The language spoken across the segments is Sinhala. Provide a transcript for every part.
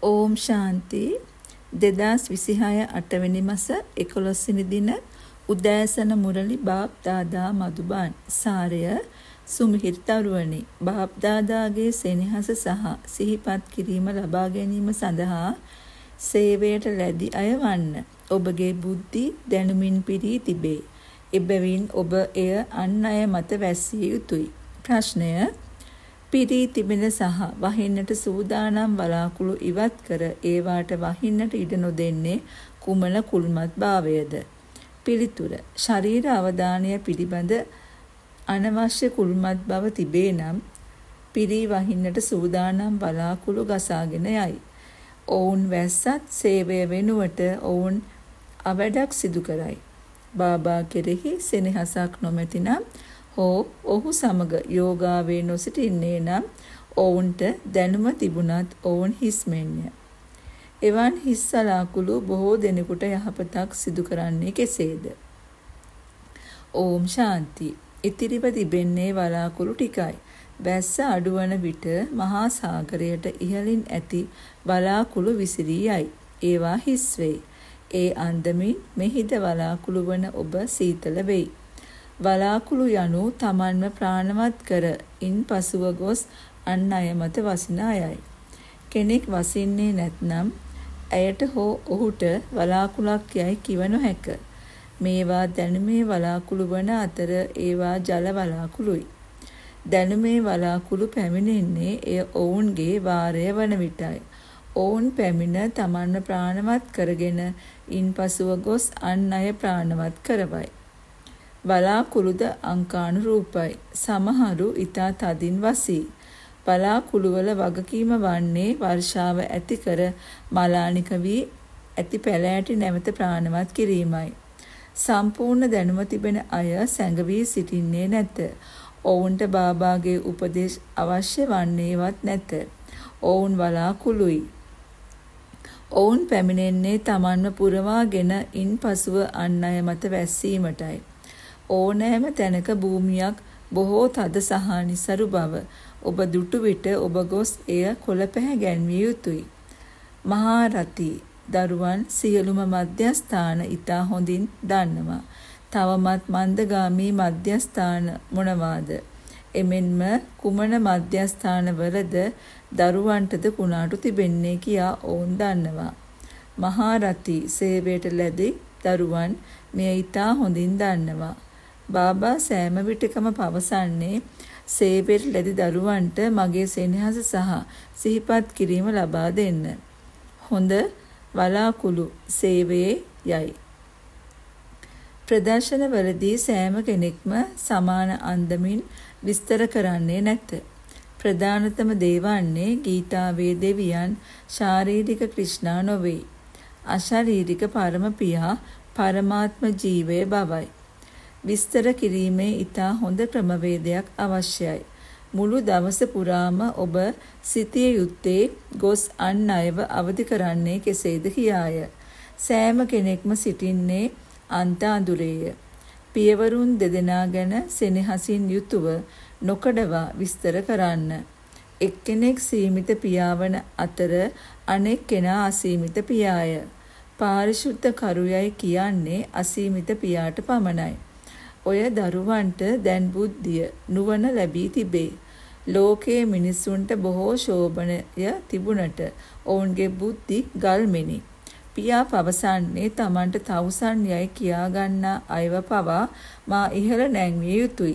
ඕම් ශාන්ති 2026 8වෙනි මාස 11 වෙනි දින උදෑසන මුරලි බාප් දාදා මදුබන් සාරය සුමිහිර් තරුවනි බාප් දාදාගේ සෙනෙහස සහ සිහිපත් කිරීම ලබා ගැනීම සඳහා සේවයට ලැබි අය වන්න ඔබගේ බුද්ධි දැනුමින් පිරී තිබේ. එබැවින් ඔබ එය අන් අය මත වැසිය යුතුය. ප්‍රශ්නය පිරී තිබෙන සහ වහින්නට සූදානම් වලාකුළු ඉවත් කර ඒවාට වහින්නට ඉඩ නොදෙන්නේ කුමන කුල්මත් භාවයද? පිළිතුර ශරීර අවධානය පිළිබඳ අනවශ්‍ය කුල්මත් බව තිබේ නම් පිරී වහින්නට සූදානම් වලාකුළු ගසාගෙන යයි. ඔවුන් වැස්සත් සේවය වෙනුවට ඔවුන් අවඩක් සිදු කරයි. බාබා කෙරෙහි සෙනෙහසක් නොමැතිනම් හෝ ඔහු සමග යෝගාවේ නොසිටින්නේ නම් ඔවුන්ට දැනුම තිබුණත් ඔවුන් හිස්මෙන්ය. එවන් හිස් වලාකුළු බොහෝ දෙනෙකුට යහපතක් සිදු කරන්නේ කෙසේද? ඕම් ශාන්ති. ඉතිරිව තිබෙන්නේ වලාකුළු ටිකයි. වැස්ස අඩුවන විට මහා සාගරයට ඉහළින් ඇති වලාකුළු විසිරී යයි. ඒවා හිස් වෙයි. ඒ අන්දමින් මෙහිද වලාකුළු වන ඔබ සීතල වෙයි. වලාකුළු යනු තමන්ව ප්‍රාණවත් කර ඉන් පසුව ගොස් අන් අය මත වසින අයයි. කෙනෙක් වසින්නේ නැත්නම් ඇයට හෝ ඔහුට වලාකුළක් යයි කිව නොහැක. මේවා දැනුමේ වලාකුළු වන අතර ඒවා ජල වලාකුළුයි. දැනුමේ වලාකුළු පැමිණෙන්නේ එය ඔවුන්ගේ වාරය වන විටයි. ඔවුන් පැමිණ තමන්ව ප්‍රාණවත් කරගෙන ඉන් පසුව ගොස් අන් අය ප්‍රාණවත් කරවයි. වලාකුළුද අංකානුරූපයි. සමහරු ඊතා තදින් වසී. වලාකුළුවල වගකීම වන්නේ වර්ෂාව ඇති කර මලානික වී ඇති පැලෑටි නැවත ප්‍රාණවත් කිරීමයි. සම්පූර්ණ දැනුම තිබෙන අය සැඟවී සිටින්නේ නැත. ඔවුන්ට බාබාගේ උපදේශ අවශ්‍ය වන්නේවත් නැත. ඔවුන් වලාකුළුයි. ඔවුන් පැමිණෙන්නේ තමන්ව පුරවාගෙන ඉන් පසුව අන් අය මත වැස්සීමටයි. ඕනෑම තැනක භූමියක් බොහෝ තද සහ නිසරු බව ඔබ දුටු විට ඔබ ගොස් එය කොළ පැහැ ගැන්විය යුතුය. මහා රති දරුවන් සියලුම මධ්‍යස්ථාන ඉතා හොඳින් දන්නවා. තවමත් මන්දගාමී මධ්‍යස්ථාන මොනවාද? එමෙන්ම කුමන මධ්‍යස්ථානවලද දරුවන්ටද කුණාටු තිබෙන්නේ කියා ඔවුන් දන්නවා. මහා රති සේවයට ලැබි දරුවන් මෙය ඉතා හොඳින් දන්නවා. බාබා සෑම විටකම පවසන්නේ සේවයට ලැබි දරුවන්ට මගේ සෙනෙහස සහ සිහිපත් කිරීම ලබා දෙන්න. හොඳ වලාකුළු සේවයේ යයි. ප්‍රදර්ශනවලදී සෑම කෙනෙක්ම සමාන අන්දමින් විස්තර කරන්නේ නැත. ප්‍රධානතම දේ වන්නේ ගීතාවේ දෙවියන් ශාරීරික ක්‍රිෂ්ණා නොවේ. අශාරීරික පරම පියා පරමාත්ම ජීවය බවයි. විස්තර කිරීමේ ඊටා හොඳ ක්‍රමවේදයක් අවශ්‍යයි. මුළු දවස පුරාම ඔබ සිටිය යුත්තේ ගොස් අන් අයව අවදි කරන්නේ කෙසේද කියාය. සෑම කෙනෙක්ම සිටින්නේ අන්ත අඳුරේය. පියවරුන් දෙදෙනා ගැන සෙනෙහසින් යුතුව නොකඩවා විස්තර කරන්න. එක්කෙනෙක් සීමිත පියාවන අතර අනෙක් කෙනා අසීමිත පියාය. පාරිශුද්ධ කරුයයි කියන්නේ අසීමිත පියාට පමණයි. ඔය දරුවන්ට දැන් බුද්ධිය නුවණ ලැබී තිබේ. ලෝකයේ මිනිසුන්ට බොහෝ ශෝභනය තිබුණට ඔවුන්ගේ බුද්ධි ගල්මෙනි. පියා පවසන්නේ තමන්ට තවුසන් යයි කියා ගන්නා අයව පවා මා ඉහළ නැංවිය යුතුය.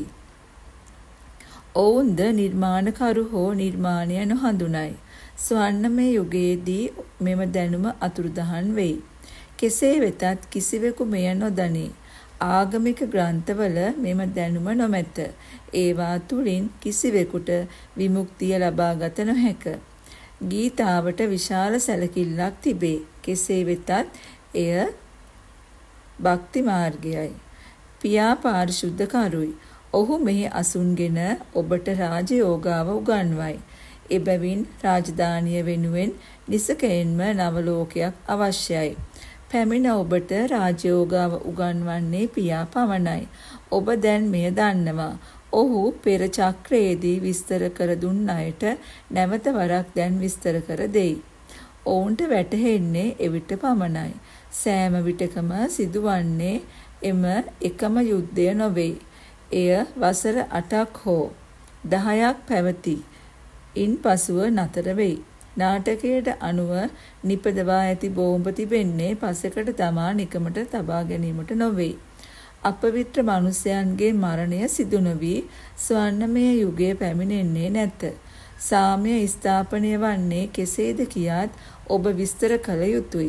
ඔවුන්ද නිර්මාණකරු හෝ නිර්මාණය නොහඳුනයි. ස්වර්ණමය යුගයේදී මෙම දැනුම අතුරුදහන් වෙයි. කෙසේ වෙතත් කිසිවෙකු මෙය නොදනී. ආගමික ග්‍රන්ථවල මෙම දැනුම නොමැත. ඒවා තුලින් කිසිවෙකුට විමුක්තිය ලබාගත නොහැක. ගීතාවට විශාල සැලකිල්ලක් තිබේ. කෙසේ වෙතත් එය භක්ති මාර්ගයයි. පියා පාරිශුද්ධ කරුයි. ඔහු මෙහි අසුන්ගෙන ඔබට රාජයෝගාව උගන්වයි. එබැවින් රාජධානිය වෙනුවෙන් නිසකයෙන්ම නවලෝකයක් අවශ්‍යයි. පැමිණ ඔබට රාජයෝගාව උගන්වන්නේ පියා පමණයි. ඔබ දැන් මෙය දන්නවා. ඔහු පෙර චක්‍රයේදී විස්තර කර දුන් අයට නැවත වරක් දැන් විස්තර කර දෙයි. ඔවුන්ට වැටහෙන්නේ එවිට පමණයි. සෑම විටකම සිදුවන්නේ එම එකම යුද්ධය නොවේ. එය වසර 8ක් හෝ 10ක් පැවති. ඉන් පසුව නතර වෙයි. නාටකයට අනුව නිපදවා ඇති බෝම්බ තිබෙන්නේ පසෙකට තමා නිකමට තබා ගැනීමට නොවේ. අපවිත්‍ර මනුෂ්‍යයන්ගේ මරණය සිදු නොවි ස්වර්ණමය යුගයේ පැමිණෙන්නේ නැත. සාමය ස්ථාපනය වන්නේ කෙසේද කියාත් ඔබ විස්තර කළ යුතුය.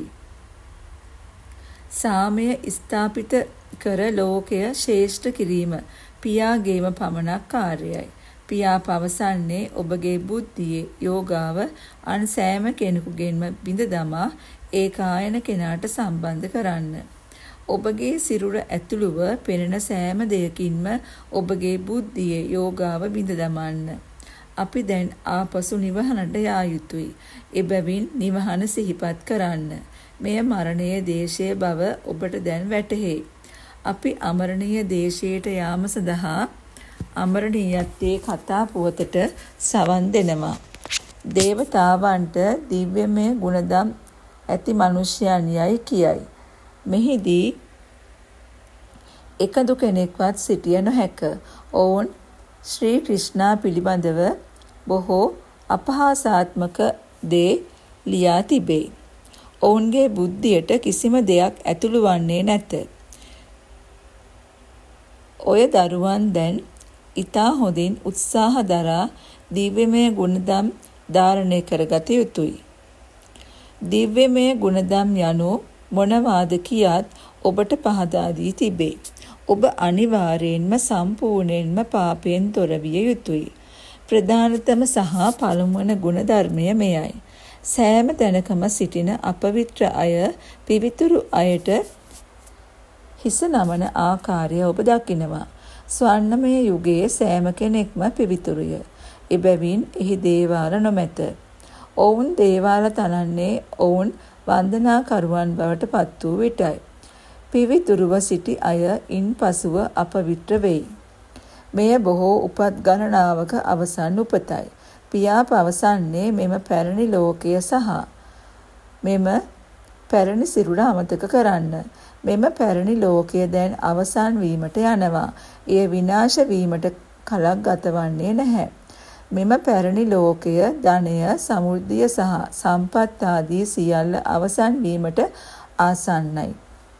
සාමය ස්ථාපිත කර ලෝකය ශ්‍රේෂ්ඨ කිරීම පියාගේම පමණක් කාර්යයි. පියා පවසන්නේ ඔබගේ බුද්ධියේ යෝගාව අන් සෑම කෙනෙකුගෙන්ම බිඳ දමා ඒකායන කෙනාට සම්බන්ධ කරන්න. ඔබගේ සිරුර ඇතුළුව පෙනෙන සෑම දෙයකින්ම ඔබගේ බුද්ධියේ යෝගාව බිඳ දමන්න. අපි දැන් ආපසු නිවහනට යා යුතුයි. එබැවින් නිවහන සිහිපත් කරන්න. මෙය මරණීය දේශයේ බව ඔබට දැන් වැටහේ. අපි අමරණීය දේශයට යාම සඳහා අමරණීයත්වයේ කතා පුවතට සවන් දෙනවා. දේවතාවන්ට දිව්‍යමය ගුණදම් ඇති මිනිසයන් යයි කියයි. මෙහිදී එකදු කෙනෙක්වත් සිටිය නොහැක. ඔවුන් ශ්‍රී ක්‍රිෂ්ණා පිළිබඳව බොහෝ අපහාසාත්මක දේ ලියා තිබේ. ඔවුන්ගේ බුද්ධියට කිසිම දෙයක් ඇතුළු වන්නේ නැත. ඔය දරුවන් දැන් ඊතා හොඳින් උත්සාහ දරා දිව්‍යමය ගුණදම් ධාරණය කරගත යුතුය. දිව්‍යමය ගුණදම් යනු මොනවාද කියාත් ඔබට පහදා දී තිබේ. ඔබ අනිවාර්යෙන්ම සම්පූර්ණයෙන්ම පාපයෙන් තොර විය යුතුය. ප්‍රධානතම සහ පළමුවන ගුණ ධර්මය මෙයයි. සෑම තැනකම සිටින අපවිත්‍ර අය පිවිතුරු අයට හිස නමන ආකාරය ඔබ දකිනවා. ස්වර්ණමය යුගයේ සෑම කෙනෙක්ම පිවිතුරුය. එබැවින් එහි දේවාල නොමැත. ඔවුන් දේවාල තනන්නේ ඔවුන් වන්දනාකරුවන් බවට පත් වූ විටයි. පිවිතුරුව සිටි අය ඉන් පසුව අපවිත්‍ර වෙයි. මෙය බොහෝ උපත් ගණනාවක අවසන් උපතයි. පියා පවසන්නේ මෙම පැරණි ලෝකය සහ මෙම පැරණි සිරුර අමතක කරන්න. මෙම පැරණි ලෝකය දැන් අවසන් වීමට යනවා. එය විනාශ වීමට කලක් ගතවන්නේ නැහැ. මෙම පැරණි ලෝකය ධනය, සමෘද්ධිය සහ සම්පත් ආදී සියල්ල අවසන් වීමට ආසන්නයි.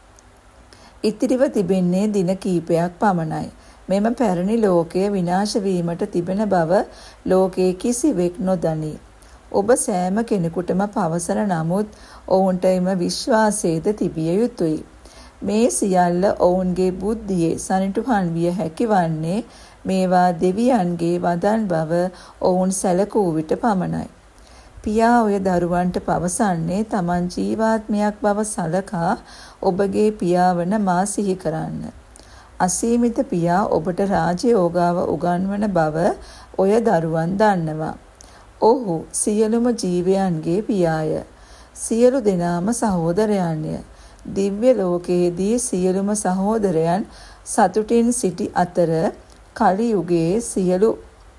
ඉතිරිව තිබෙන්නේ දින කීපයක් පමණයි. මෙම පැරණි ලෝකය විනාශ වීමට තිබෙන බව ලෝකයේ කිසිවෙක් නොදනී. ඔබ සෑම කෙනෙකුටම පවසන නමුත් ඔවුන්ට එම විශ්වාසයද තිබිය යුතුය. මේ සියල්ල ඔවුන්ගේ බුද්ධියේ සනිටුහන් විය හැකි වන්නේ මේවා දෙවියන්ගේ වදන් බව ඔවුන් සැලකූ විට පමණයි. පියා ඔය දරුවන්ට පවසන්නේ තමන් ජීවාත්මයක් බව සලකා ඔබගේ පියාවන මා සිහි කරන්න. අසීමිත පියා ඔබට රාජයෝගාව උගන්වන බව ඔය දරුවන් දන්නවා. ඔහු සියලුම ජීවයන්ගේ පියාය. සියලු දෙනාම සහෝදරයන්ය. දිව්‍ය ලෝකයේදී සියලුම සහෝදරයන් සතුටින් සිටි අතර කලි යුගයේ සියලු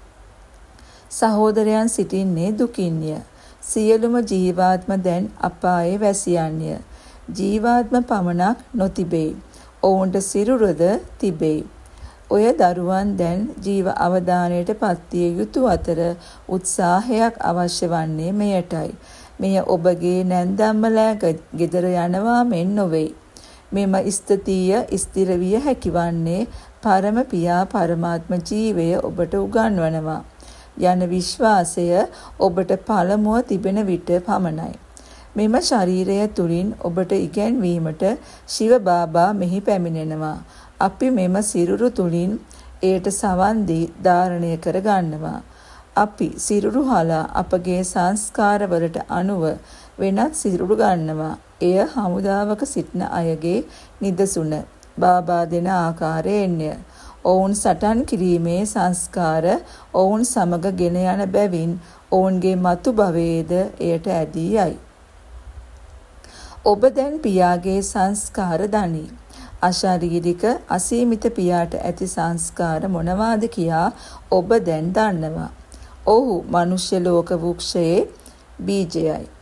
සහෝදරයන් සිටින්නේ දුකින්ය. සියලුම ජීවාත්ම දැන් අපායේ වැසියන්ය. ජීවාත්ම පමණක් නොතිබේ. ඔවුන්ට සිරුරද තිබේ. ඔය දරුවන් දැන් ජීව අවදානයට පත්විය යුතු අතර උත්සාහයක් අවශ්‍ය වන්නේ මෙයටයි. මෙය ඔබගේ නැන්දම්මලෑ ගෙදර යනවා මෙන් නොවේ. මෙම ස්ථිතිය ස්ථිර විය හැකි වන්නේ පරම පියා පරමාත්ම ජීවය ඔබට උගන්වනවා යන විශ්වාසය ඔබට පළමුව තිබෙන විට පමණයි. මෙම ශරීරය තුලින් ඔබට ඉගැන්වීමට ශිව බාබා මෙහි පැමිණෙනවා. අපි මෙම සිරුරු තුලින් එයට සවන් දී ධාරණය කර ගන්නවා. අපි සිරුරු හලා අපගේ සංස්කාරවලට අනුව වෙනත් සිරුරු ගන්නවා. එය හමුදාවක සිටින අයගේ නිදසුන. බාබා දෙන ආකාරයෙන්ය. ඔවුන් සටන් කිරීමේ සංස්කාර ඔවුන් සමග ගෙන යන බැවින් ඔවුන්ගේ මතු භවයේද එයට ඇදී යයි. ඔබ දැන් පියාගේ සංස්කාර දනි. අශාරීරික අසීමිත පියාට ඇති සංස්කාර මොනවාද කියා ඔබ දැන් දන්නවා. ඔහු මනුෂ්‍ය ලෝක වෘක්ෂයේ බීජයයි.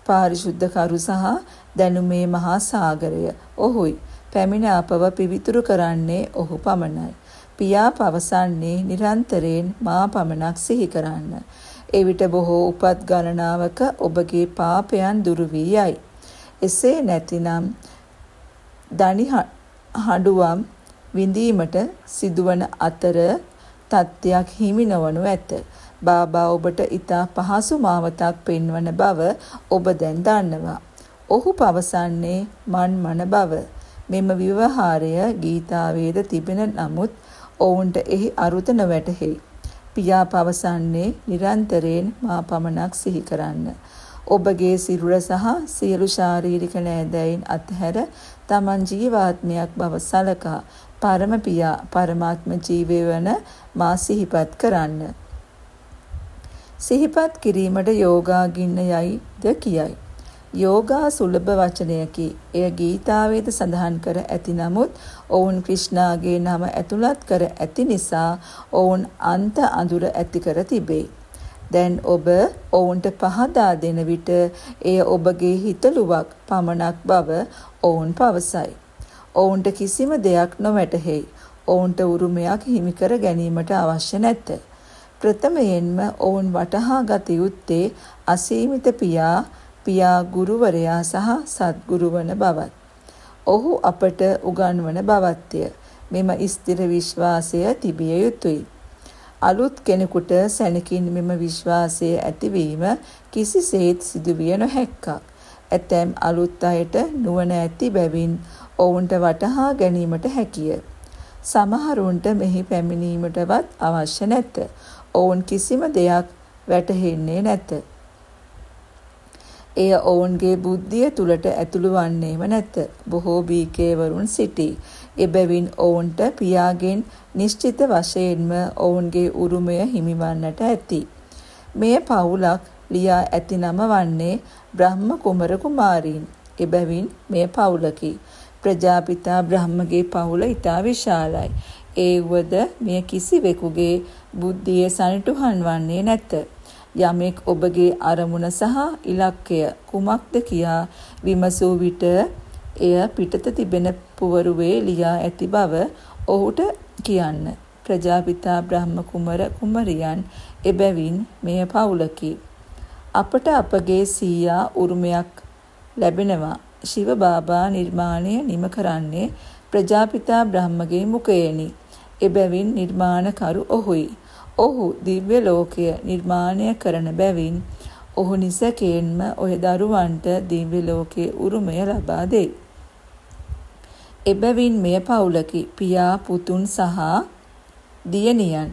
පාරිශුද්ධ කරු සහ දැනුමේ මහා සාගරය ඔහුයි. පැමිණ අපව පිවිතුරු කරන්නේ ඔහු පමණයි. පියා පවසන්නේ නිරන්තරයෙන් මා පමණක් සිහි කරන්න. එවිට බොහෝ උපත් ගණනාවක ඔබගේ පාපයන් දුරු වී යයි. එසේ නැතිනම් දනි හඬුවම් විඳීමට සිදුවන අතර තත්ත්වයක් හිමි නොවනු ඇත. බාබා ඔබට ඊතා පහසු මාවතක් පෙන්වන බව ඔබ දැන් දන්නවා. ඔහු පවසන්නේ මන්මන බව. මෙම විවහාරය ගීතාවේද තිබෙන නමුත් ඔවුන්ට එහි අරුත නොවැටහෙයි. පියා පවසන්නේ නිරන්තරයෙන් මා පමණක් සිහි කරන්න. ඔබගේ සිරුර සහ සියලු ශාරීරික නෑදෑයින් අත්හැර තමන් ජීවාත්මයක් බව සලකා පරම පියා පරමාත්ම ජීවය වන මා සිහිපත් කරන්න. සිහිපත් කිරීමට යෝගා ගින්න යයිද කියයි. යෝගා සුලභ වචනයකි. එය ගීතාවේද සඳහන් කර ඇති නමුත් ඔවුන් ක්‍රිෂ්ණාගේ නම ඇතුළත් කර ඇති නිසා ඔවුන් අන්ත අඳුර ඇති කර තිබේ. දැන් ඔබ ඔවුන්ට පහදා දෙන විට එය ඔබගේ හිතලුවක් පමණක් බව ඔවුන් පවසයි. ඔවුන්ට කිසිම දෙයක් නොවැටහෙයි. ඔවුන්ට උරුමයක් හිමි කර ගැනීමට අවශ්‍ය නැත. ප්‍රථමයෙන්ම ඔවුන් වටහා ගත යුත්තේ අසීමිත පියා ගුරුවරයා සහ සත්ගුරු වන බවත්. ඔහු අපට උගන්වන බවත්ය. මෙම ස්ථිර විශ්වාසය තිබිය යුතුයි. අලුත් කෙනෙකුට සැනකින් මෙම විශ්වාසය ඇතිවීම කිසිසේත් සිදුවිය නොහැක්කක්. ඇතැම් අලුත් අයට නුවණ ඇති බැවින් ඔවුන්ට වටහා ගැනීමට හැකිය. සමහරුන්ට මෙහි පැමිණීමටවත් අවශ්‍ය නැත. ඔවුන් කිසිම දෙයක් වැටහෙන්නේ නැත. එය ඔවුන්ගේ බුද්ධිය තුලට ඇතුළු වන්නේම නැත. බොහෝ බීකේවරුන් සිටී. එබැවින් ඔවුන්ට පියාගෙන් නිශ්චිත වශයෙන්ම ඔවුන්ගේ උරුමය හිමිවන්නට ඇති. මේ පවුලක් ලියා ඇති නම වන්නේ බ්‍රහ්ම කුමර කුමාරීන්. එබැවින් මේ පවුලකි. ප්‍රජාපිතා බ්‍රහ්මගේ පවුල ඉතා විශාලයි. ඒ වුවද මෙය කිසිවෙකුගේ බුද්ධියේ සනිටුහන් වන්නේ නැත. යමෙක් ඔබගේ අරමුණ සහ ඉලක්කය කුමක්ද කියා විමසූ විට එය පිටත තිබෙන පුවරුවේ ලියා ඇති බව ඔහුට කියන්න. ප්‍රජාපිතා බ්‍රහ්ම කුමර කුමරියන් එබැවින් මෙය පවුලකි. අපට අපගේ සීයා උරුමයක් ලැබෙනවා. ශිව බාබා නිර්මාණය නිම කරන්නේ ප්‍රජාපිතා බ්‍රහ්මගේ මුඛයෙනි. එබැවින් නිර්මාණකරු ඔහුයි. ඔහු දිව්‍ය ලෝකය නිර්මාණය කරන බැවින් ඔහු නිසකයෙන්ම ඔය දරුවන්ට දිව්‍ය ලෝකයේ උරුමය ලබා දෙයි. එබැවින් මෙය පවුලකි. පියා පුතුන් සහ දියණියන්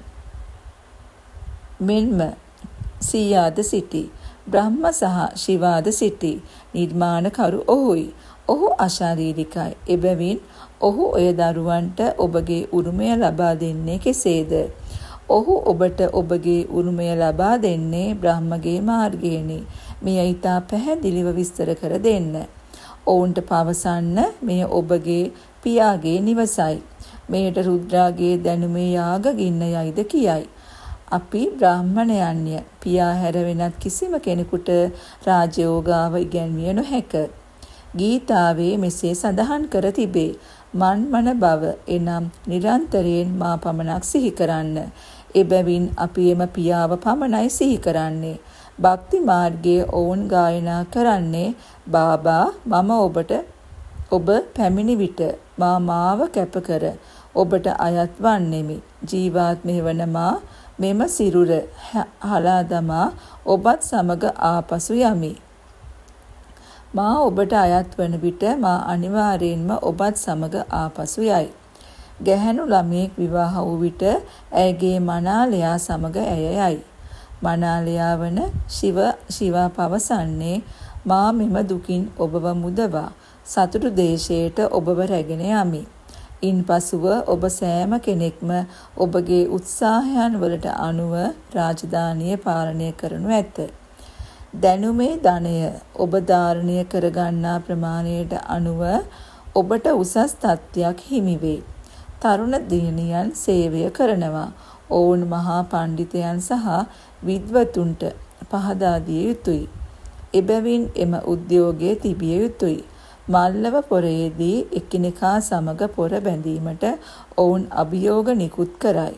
මෙන්ම සීයාද සිටි. බ්‍රහ්ම සහ ශිවාද සිටි. නිර්මාණකරු ඔහුයි. ඔහු අශාරීරිකයි. එබැවින් ඔහු ඔය දරුවන්ට ඔබගේ උරුමය ලබා දෙන්නේ කෙසේද? ඔහු ඔබට ඔබගේ උරුමය ලබා දෙන්නේ බ්‍රහ්මගේ මාර්ගයෙනි. මෙය ඊට පැහැදිලිව විස්තර කර දෙන්න. ඔවුන්ට පවසන්න මෙය ඔබගේ පියාගේ නිවසයි. මෙයට රුද්‍රාගේ දැනුමේ යාග ගින්න යයිද කියයි. අපි බ්‍රාහ්මණයන්ය. පියා හැර වෙනත් කිසිම කෙනෙකුට රාජයෝගාව ඉගැන්විය නොහැක. ගීතාවේ මෙසේ සඳහන් කර තිබේ. මන්මන බව එනම් නිරන්තරයෙන් මා පමණක් සිහි කරන්න. එබැවින් අපි එම පියාව පමණයි සිහි කරන්නේ. භක්ති මාර්ගයේ ඔවුන් ගායනා කරන්නේ බාබා මම ඔබ පැමිණි විට මාව කැප කර ඔබට අයත් වන්නෙමි. ජීවාත්මය වන මා මෙම සිරුර හලා දමා ඔබත් සමග ආපසු යමි. මා ඔබට අයත් වන විට මා අනිවාර්යෙන්ම ඔබත් සමග ආපසු යයි. ගැහැණු ළමයෙක් විවාහ වූ විට ඇයගේ මනාලයා සමග ඇය යයි. මනාලයා වන ශිවා පවසන්නේ මා මෙම දුකින් ඔබව මුදවා සතුටු දේශයට ඔබව රැගෙන යමි. ඉන්පසුව ඔබ සෑම කෙනෙක්ම ඔබගේ උත්සාහයන් වලට අනුව රාජධානිය පාලනය කරනු ඇත. දැනුමේ ධනය ඔබ ධාරණය කරගන්නා ප්‍රමාණයට අනුව ඔබට උසස් තත්ත්වයක් හිමි වේ. තරුණ දියණියන් සේවය කරනවා. ඔවුන් මහා පඬිතයන් සහ විද්වතුන්ට පහදා දිය යුතුයි. එබැවින් එම උද්‍යෝගයේ තිබිය යුතුය. මල්ලව පොරයේදී එකිනෙකා සමග පොර බැඳීමට ඔවුන් අභියෝග නිකුත් කරයි.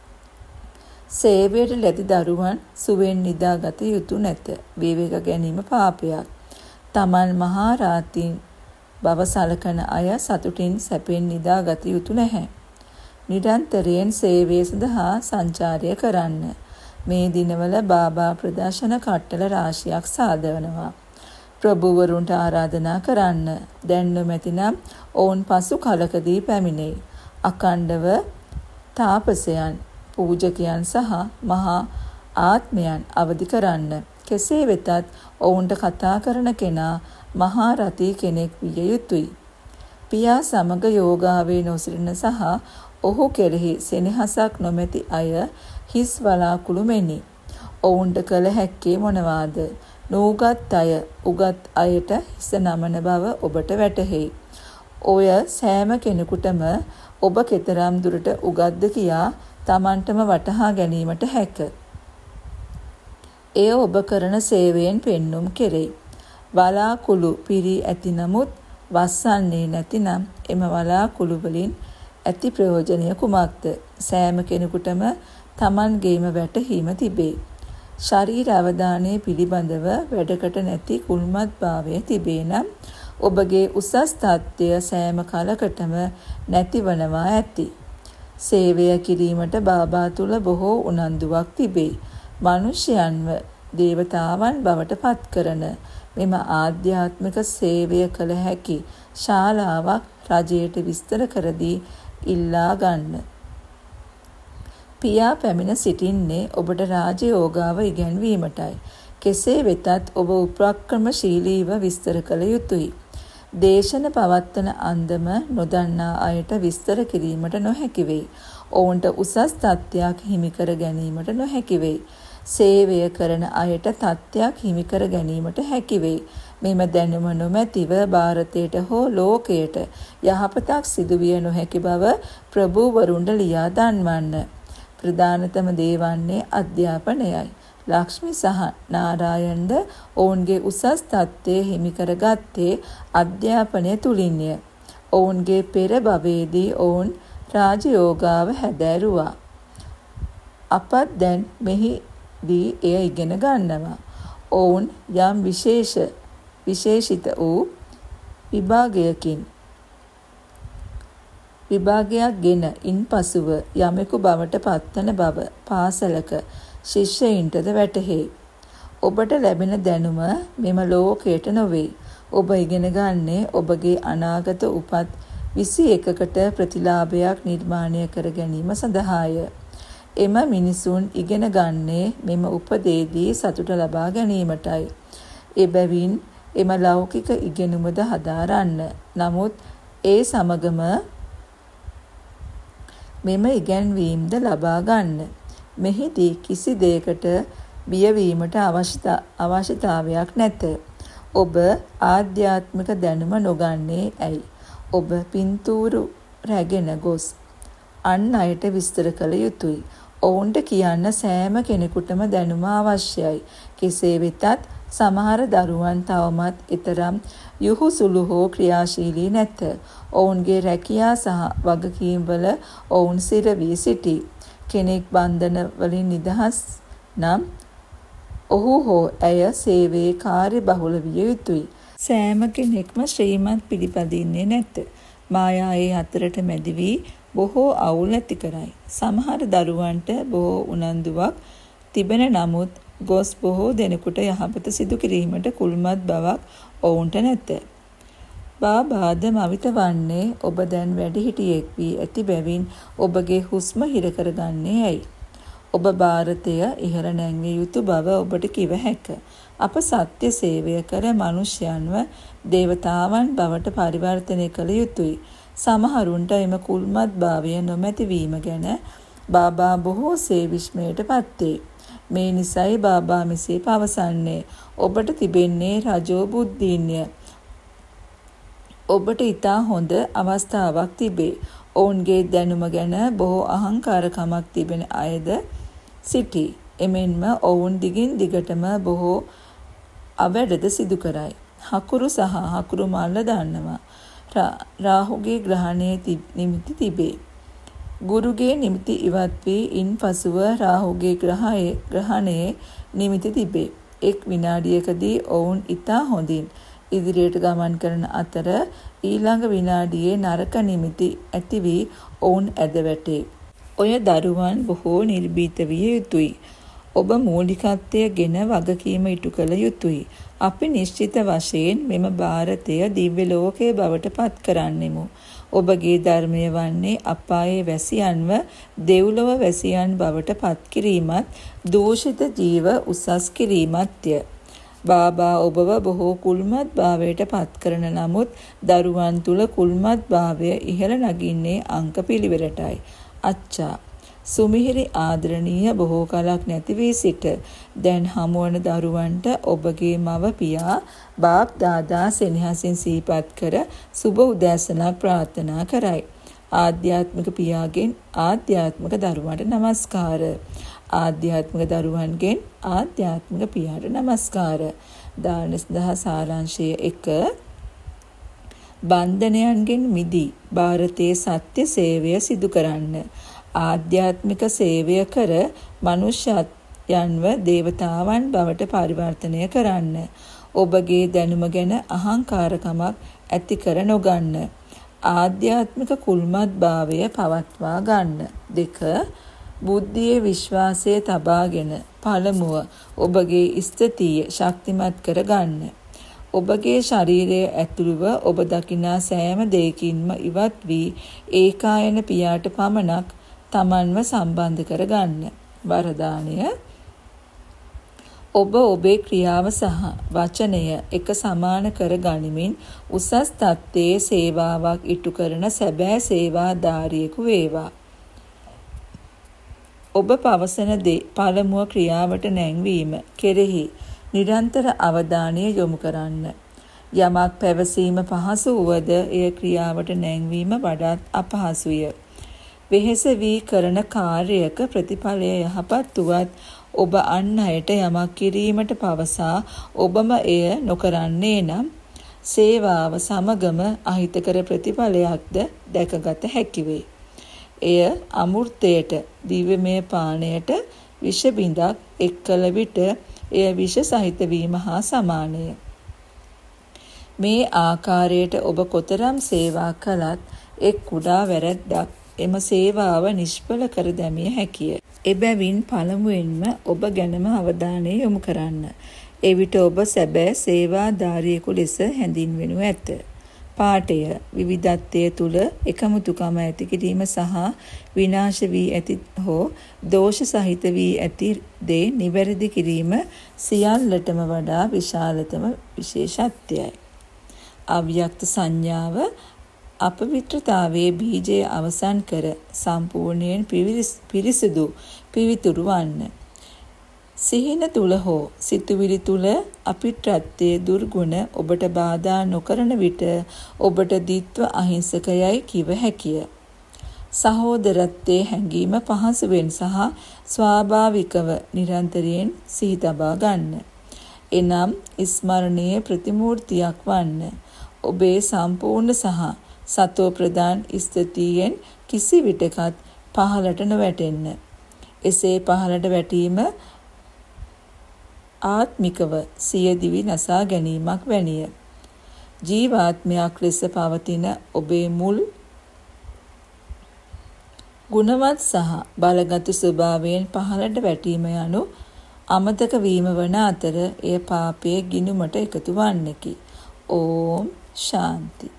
සේවයට ලැබි දරුවන් සුවෙන් නිදාගත යුතු නැත. විවේක ගැනීම පාපයක්. තමන් මහා රාතීන් බව සලකන අය සතුටින් සැපෙන් නිදාගත යුතු නැහැ. නිරන්තරයෙන් සේවය සඳහා සංචාරය කරන්න. මේ දිනවල බාබා ප්‍රදර්ශන කට්ටල රාශියක් සාදවනවා. ප්‍රභූවරුන්ට ආරාධනා කරන්න. දැන් නොමැතිනම් ඔවුන් පසු කලකදී පැමිණෙයි. අඛණ්ඩව තාපසයන්, පූජකයන් සහ මහා ආත්මයන් අවදි කරන්න. කෙසේ වෙතත් ඔවුන්ට කතා කරන කෙනා මහා රතී කෙනෙක් විය යුතුය. පියා සමග යෝගාවේ නොසිටින සහ ඔහු කෙරෙහි සෙනෙහසක් නොමැති අය හිස් වලාකුළු මෙනි. ඔවුන්ට කළ හැක්කේ මොනවාද? නූගත් අය උගත් අයට හිස නමන බව ඔබට වැටහෙයි. ඔය සෑම කෙනෙකුටම ඔබ කෙතරම් දුරට උගත්ද කියා තමන්ටම වටහා ගැනීමට හැක. එය ඔබ කරන සේවයෙන් පෙන්눔 කෙරෙයි. වලාකුළු පිරී ඇති නමුත් වස්සන්නේ නැතිනම් එම වලාකුළු වලින් ඇති ප්‍රයෝජනය කුමක්ද? සෑම කෙනෙකුටම තමන්ගේම වැටහීම තිබේ. ශරීර අවධානය පිළිබඳව වැඩකට නැති කුල්මත් භාවය තිබේ නම් ඔබගේ උසස් තත්ත්වය සෑම කලකටම නැතිවනවා ඇති. සේවය කිරීමට බාබා තුල බොහෝ උනන්දුවක් තිබේ. මිනිසයන්ව දේවතාවන් බවට පත් කරන මෙම ආධ්‍යාත්මික සේවය කළ හැකි ශාලාවක් රජයට විස්තර කර දී ඉල්ලා ගන්න. පියා පැමිණ සිටින්නේ ඔබට රාජයෝගාව ඉගැන්වීමටයි. කෙසේ වෙතත් ඔබ උපක්‍රමශීලීව විස්තර කළ යුතුය. දේශන පවත්වන අන්දම නොදන්නා අයට විස්තර කිරීමට නොහැකි වෙයි. ඔවුන්ට උසස් තත්ත්වයක් හිමි කර ගැනීමට නොහැකි වෙයි. සේවය කරන අයට තත්ත්වයක් හිමි කර ගැනීමට හැකි වෙයි. මෙම දැනුම නොමැතිව ಭಾರತයට හෝ ලෝකයට යහපතක් සිදුවිය නොහැකි බව ප්‍රභූවරුන්ට ලියා දන්වන්න. ප්‍රධානතම දේ වන්නේ අධ්‍යාපනයයි. ලක්ෂ්මී සහ නාරායණ්ද ඔවුන්ගේ උසස් තත්ත්වය හිමි කරගත්තේ අධ්‍යාපනය තුලින්ය. ඔවුන්ගේ පෙර භවයේදී ඔවුන් රාජයෝගාව හැදෑරුවා. අපත් දැන් මෙහිදී එය ඉගෙන ගන්නවා. ඔවුන් යම් විශේෂිත වූ විභාගයක් ගෙන ඉන්පසුව යමෙකු බවට පත්වන බව පාසලක ශිෂ්‍යයින්ටද වැටහේ. ඔබට ලැබෙන දැනුම මෙම ලෝකයට නොවේ. ඔබ ඉගෙන ගන්නේ ඔබගේ අනාගත උපත් 21කට ප්‍රතිලාභයක් නිර්මාණය කර ගැනීම සඳහාය. එම මිනිසුන් ඉගෙන ගන්නේ මෙම උපදේදී සතුට ලබා ගැනීමටයි. එබැවින් එම ලෞකික ඉගෙනුමද හදාරන්න. නමුත් ඒ සමගම මෙම ඉගැන්වීම්ද ලබා ගන්න. මෙහිදී කිසි දෙයකට බියවීමට අවශ්‍යතාවයක් නැත. ඔබ ආධ්‍යාත්මික දැනුම නොගන්නේ ඇයි? ඔබ පින්තූරු රැගෙන ගොස් අන් අයට විස්තර කළ යුතුය. ඔවුන්ට කියන්න සෑම කෙනෙකුටම දැනුම අවශ්‍යයි. කෙසේ වෙතත් සමහර දරුවන් තවමත් ඊතරම් යහුසුළු හෝ ක්‍රියාශීලී නැත. ඔවුන්ගේ රැකියා සහ වගකීම් වල ඔවුන් සිර වී සිටී. කෙනෙක් බන්ධන වලින් නිදහස් නම් ඔහු හෝ ඇය සේවයේ කාර්යබහුල විය යුතුය. සෑම කෙනෙක්ම ශ්‍රීමත් පිළිපදින්නේ නැත. මායාවේ අතරට මැදි වී බොහෝ අවුල් ඇති කරයි. සමහර දරුවන්ට බොහෝ උනන්දුවක් තිබෙන නමුත් ගොස් බොහෝ දෙනෙකුට යහපත සිදු කිරීමට කුල්මත් බවක් ඔවුන්ට නැත. බාබාද මවිත වන්නේ ඔබ දැන් වැඩිහිටියෙක් වී ඇති බැවින් ඔබගේ හුස්ම හිර කරගන්නේ ඇයි? ඔබ ಭಾರತය ඉහළ නැංවිය යුතු බව ඔබට කිව හැක. අප සත්‍ය සේවය කර මිනිසයන්ව දේවතාවන් බවට පරිවර්තනය කළ යුතුය. සමහරුන්ට එම කුල්මත් භාවය නොමැති වීම ගැන බාබා බොහෝසේ විස්මයට පත්වේ. මේ නිසයි බාබා මෙසේ පවසන්නේ ඔබට තිබෙන්නේ රජෝ බුද්ධින්ය. ඔබට ඊටා හොඳ අවස්ථාවක් තිබේ. ඔවුන්ගේ දැනුම ගැන බොහෝ අහංකාරකමක් තිබෙන අයද සිටී. එමෙන්ම ඔවුන් දිගින් දිගටම බොහෝ අවැඩද සිදු කරයි. හකුරු සහ හකුරු මල්ල දන්නවා. රාහුගේ ග්‍රහණයේ නිමිති තිබේ. ගුරුගේ නිමිති ඉවත් වී ඉන්පසුව රාහුගේ ග්‍රහණයේ නිමිති තිබේ. එක් විනාඩියකදී ඔවුන් ඉතා හොඳින් ඉදිරියට ගමන් කරන අතර ඊළඟ විනාඩියේ නරක නිමිති ඇති වී ඔවුන් ඇද වැටේ. ඔය දරුවන් බොහෝ නිර්භීත විය යුතුයි. ඔබ මූලිකත්වය ගෙන වගකීම ඉටු කළ යුතුයි. අපි නිශ්චිත වශයෙන් මෙම ಭಾರತය දිව්‍ය ලෝකයේ බවට පත් කරන්නෙමු. ඔබගේ ධර්මය වන්නේ අපායේ වැසියන්ව දෙව්ලොව වැසියන් බවට පත් කිරීමත් දූෂිත ජීව උසස් කිරීමත්ය. බාබා ඔබව බොහෝ කුල්මත් භාවයට පත් කරන නමුත් දරුවන් තුල කුල්මත් භාවය ඉහළ නගින්නේ අංක පිළිවෙලටයි. අච්චා සුමිහිරි ආදරණීය බොහෝ කලක් නැති වී සිට දැන් හමුවන දරුවන්ට ඔබගේ මව පියා බාප් දාදා සෙනෙහසින් සිහිපත් කර සුබ උදෑසනක් ප්‍රාර්ථනා කරයි. ආධ්‍යාත්මික පියාගෙන් ආධ්‍යාත්මික දරුවන්ට නමස්කාර. ආධ්‍යාත්මික දරුවන්ගෙන් ආධ්‍යාත්මික පියාට නමස්කාර. දාන සඳහා සාරාංශය 1. බන්ධනයන්ගෙන් මිදී ಭಾರತයේ සත්‍ය සේවය සිදු කරන්න. ආධ්‍යාත්මික සේවය කර මනුෂ්‍යයන්ව දේවතාවන් බවට පරිවර්තනය කරන්න. ඔබගේ දැනුම ගැන අහංකාරකමක් ඇති කර නොගන්න. ආධ්‍යාත්මික කුල්මත් භාවය පවත්වා ගන්න. 2. බුද්ධියේ විශ්වාසය තබාගෙන පළමුව ඔබගේ ස්ථිතිය ශක්තිමත් කර ගන්න. ඔබගේ ශරීරයේ ඇතුළුව ඔබ දකිනා සෑම දෙයකින්ම ඉවත් වී ඒකායන පියාට පමණක් තමන්ව සම්බන්ධ කර ගන්න. වරදානය ඔබ ඔබේ ක්‍රියාව සහ වචනය එක සමාන කර ගනිමින් උසස් තත්ත්වයේ සේවාවක් ඉටු කරන සැබෑ සේවාධාරියෙකු වේවා. ඔබ පවසන දේ පළමුව ක්‍රියාවට නැංවීම කෙරෙහි නිරන්තර අවධානය යොමු කරන්න. යමක් පැවසීම පහසු වුවද එය ක්‍රියාවට නැංවීම වඩාත් අපහසුය. වෙහෙස වී කරන කාර්යයක ප්‍රතිඵලය යහපත් වුවත් ඔබ අන් අයට යමක් කිරීමට පවසා ඔබම එය නොකරන්නේ නම් සේවාව සමගම අහිතකර ප්‍රතිඵලයක්ද දැකගත හැකි වේ. එය අමෘතයට දිව්‍යමය පානයට විෂ බිඳක් එක් කළ විට එය විෂ සහිත වීම හා සමානය. මේ ආකාරයට ඔබ කොතරම් සේවා කළත් එක් කුඩා වැරැද්දක් එම සේවාව නිෂ්ඵල කර දැමිය හැකිය. එබැවින් පළමුවෙන්ම ඔබ ගැනම අවධානය යොමු කරන්න. එවිට ඔබ සැබෑ සේවාධාරියෙකු ලෙස හැඳින්වෙනු ඇත. පාඨය විවිධත්වය තුල එකමුතුකම ඇති කිරීම සහ විනාශ වී ඇති හෝ දෝෂ සහිත වී ඇති දේ නිවැරදි කිරීම සියල්ලටම වඩා විශාලතම විශේෂත්වයයි. අව්‍යක්ත සංඥාව අපවිත්‍රතාවයේ බීජය අවසන් කර සම්පූර්ණයෙන් පිරිසිදු පිවිතුරු වන්න. සිහින තුල හෝ සිතුවිලි තුල අපිත්‍රත්වයේ දුර්ගුණ ඔබට බාධා නොකරන විට ඔබට ditthව අහිංසකයයි කිව හැකිය. සහෝදරත්වයේ හැඟීම පහසුවෙන් සහ ස්වාභාවිකව නිරන්තරයෙන් සිහි තබා ගන්න. එනම් ස්මරණීය ප්‍රතිමූර්තියක් වන්න. ඔබේ සම්පූර්ණ සහ සතෝ ප්‍රදාන් ස්ථිතියෙන් කිසි විටකත් පහළට නොවැටෙන්න. එසේ පහළට වැටීම ආත්මිකව සියදිවි නසා ගැනීමක් වැනිය. ජීවාත්මයක් ලෙස පවතින ඔබේ මුල් ගුණවත් සහ බලගත් ස්වභාවයෙන් පහළට වැටීම යනු අමතක වීම වන අතර එය පාපයේ ගිණුමට එකතු වන්නකි. ඕම් ශාන්ති.